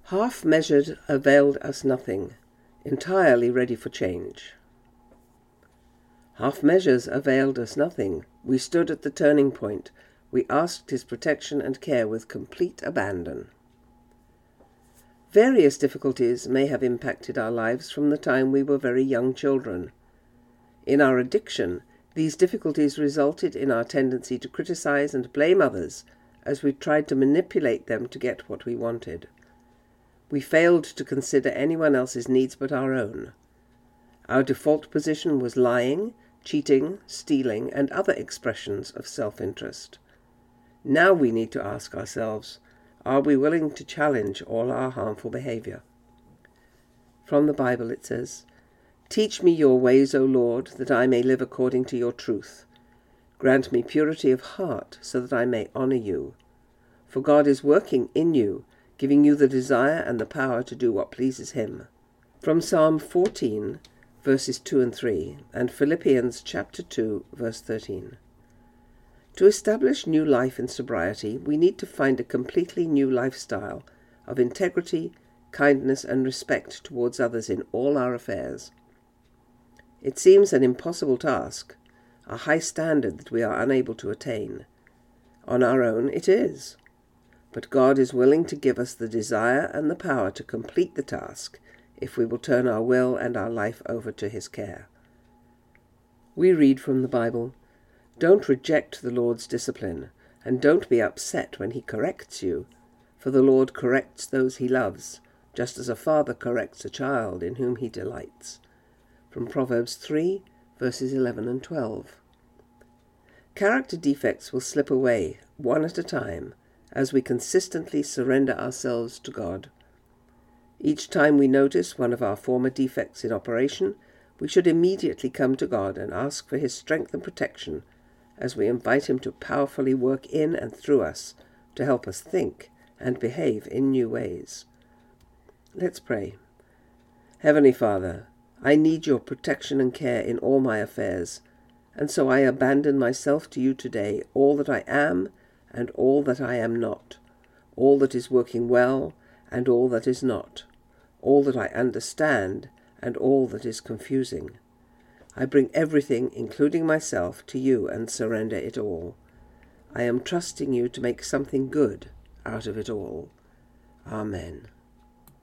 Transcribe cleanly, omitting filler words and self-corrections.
Half measured availed us nothing, entirely ready for change. Half measures availed us nothing. We stood at the turning point. We asked his protection and care with complete abandon. Various difficulties may have impacted our lives from the time we were very young children. In our addiction, these difficulties resulted in our tendency to criticize and blame others as we tried to manipulate them to get what we wanted. We failed to consider anyone else's needs but our own. Our default position was lying, cheating, stealing, and other expressions of self-interest. Now we need to ask ourselves, are we willing to challenge all our harmful behavior? From the Bible it says, "Teach me your ways, O Lord, that I may live according to your truth. Grant me purity of heart, so that I may honor you. For God is working in you, giving you the desire and the power to do what pleases him." From Psalm 14, verses 2 and 3, and Philippians chapter 2, verse 13. To establish new life in sobriety, we need to find a completely new lifestyle of integrity, kindness, and respect towards others in all our affairs. It seems an impossible task, a high standard that we are unable to attain. On our own, it is. But God is willing to give us the desire and the power to complete the task if we will turn our will and our life over to his care. We read from the Bible, "Don't reject the Lord's discipline, and don't be upset when he corrects you, for the Lord corrects those he loves, just as a father corrects a child in whom he delights." From Proverbs 3, verses 11 and 12. Character defects will slip away, one at a time, as we consistently surrender ourselves to God. Each time we notice one of our former defects in operation, we should immediately come to God and ask for his strength and protection as we invite him to powerfully work in and through us to help us think and behave in new ways. Let's pray. Heavenly Father, I need your protection and care in all my affairs, and so I abandon myself to you today, all that I am and all that I am not, all that is working well and all that is not, all that I understand and all that is confusing. I bring everything, including myself, to you and surrender it all. I am trusting you to make something good out of it all. Amen.